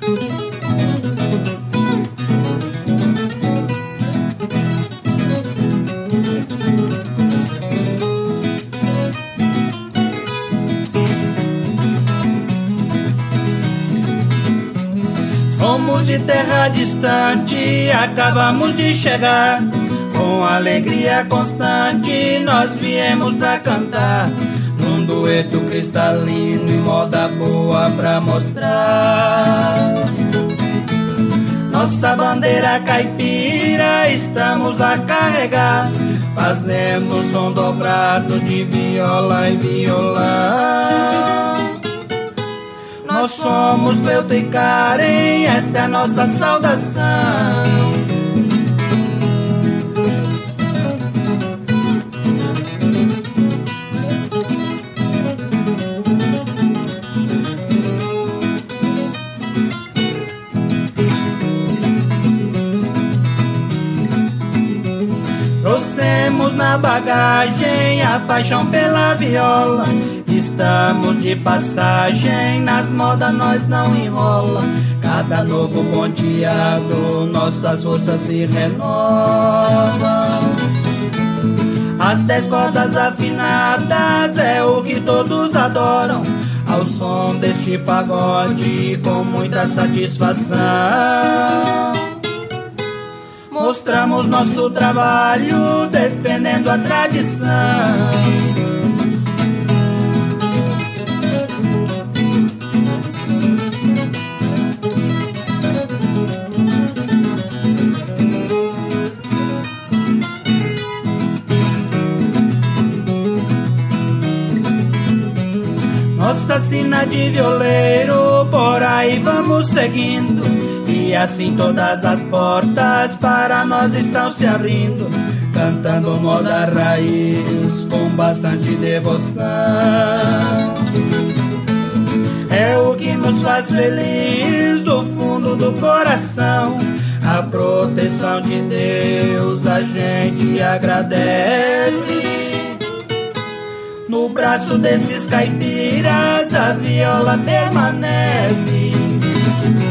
Somos de terra distante, acabamos de chegar. Com alegria constante nós viemos pra cantar, num dueto cristalino e moda boa pra mostrar. Nossa bandeira caipira estamos a carregar, fazendo som dobrado de viola e violão. Nós somos Cleuto e Karen, esta é a nossa saudação. Trouxemos na bagagem a paixão pela viola. Estamos de passagem, nas modas nós não enrola. Cada novo ponteado, nossas forças se renovam. As 10 cordas afinadas é o que todos adoram, ao som deste pagode com muita satisfação. Mostramos nosso trabalho defendendo a tradição. Nossa sina de violeiro, por aí vamos seguindo, e assim todas as portas para nós estão se abrindo, cantando moda raiz com bastante devoção. É o que nos faz feliz do fundo do coração. A proteção de Deus a gente agradece. No braço desses caipiras a viola permanece.